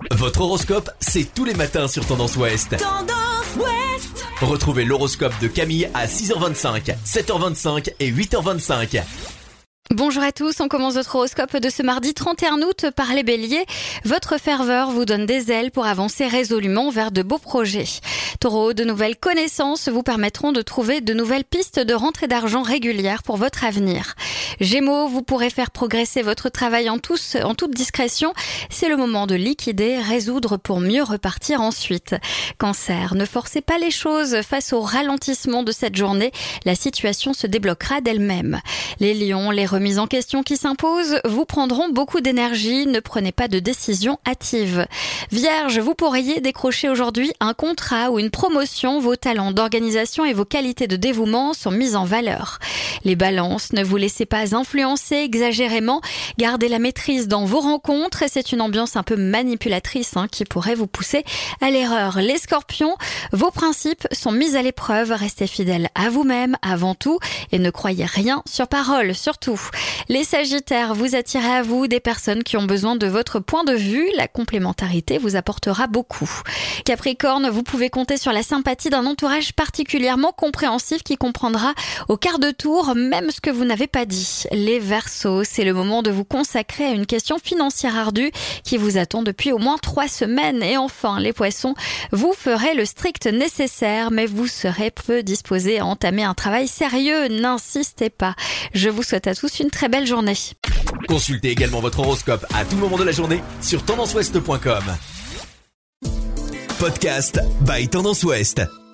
Votre horoscope, c'est tous les matins sur Tendance Ouest. Tendance Ouest. Retrouvez l'horoscope de Camille à 6h25, 7h25 et 8h25. Bonjour à tous, on commence votre horoscope de ce mardi 31 août par les béliers. Votre ferveur vous donne des ailes pour avancer résolument vers de beaux projets. Taureau, de nouvelles connaissances vous permettront de trouver de nouvelles pistes de rentrée d'argent régulières pour votre avenir. Gémeaux, vous pourrez faire progresser votre travail en toute discrétion. C'est le moment de liquider, résoudre pour mieux repartir ensuite. Cancer, ne forcez pas les choses face au ralentissement de cette journée. La situation se débloquera d'elle-même. Les lions, les remises en question qui s'imposent vous prendront beaucoup d'énergie. Ne prenez pas de décision hâtive. Vierge, vous pourriez décrocher aujourd'hui un contrat ou une promotion. Vos talents d'organisation et vos qualités de dévouement sont mis en valeur. Les balances, ne vous laissez pas influencer exagérément. Gardez la maîtrise dans vos rencontres et c'est une ambiance un peu manipulatrice qui pourrait vous pousser à l'erreur. Les scorpions, vos principes sont mis à l'épreuve. Restez fidèles à vous-même avant tout et ne croyez rien sur parole surtout. Les sagittaires, vous attirez à vous des personnes qui ont besoin de votre point de vue. La complémentarité vous apportera beaucoup. Capricorne, vous pouvez compter sur la sympathie d'un entourage particulièrement compréhensif qui comprendra au quart de tour même ce que vous n'avez pas dit. Les Verseaux, c'est le moment de vous consacrer à une question financière ardue qui vous attend depuis au moins 3 semaines. Et enfin, les Poissons, vous ferez le strict nécessaire, mais vous serez peu disposés à entamer un travail sérieux. N'insistez pas. Je vous souhaite à tous une très belle journée. Consultez également votre horoscope à tout moment de la journée sur tendanceouest.com. Podcast by Tendance Ouest.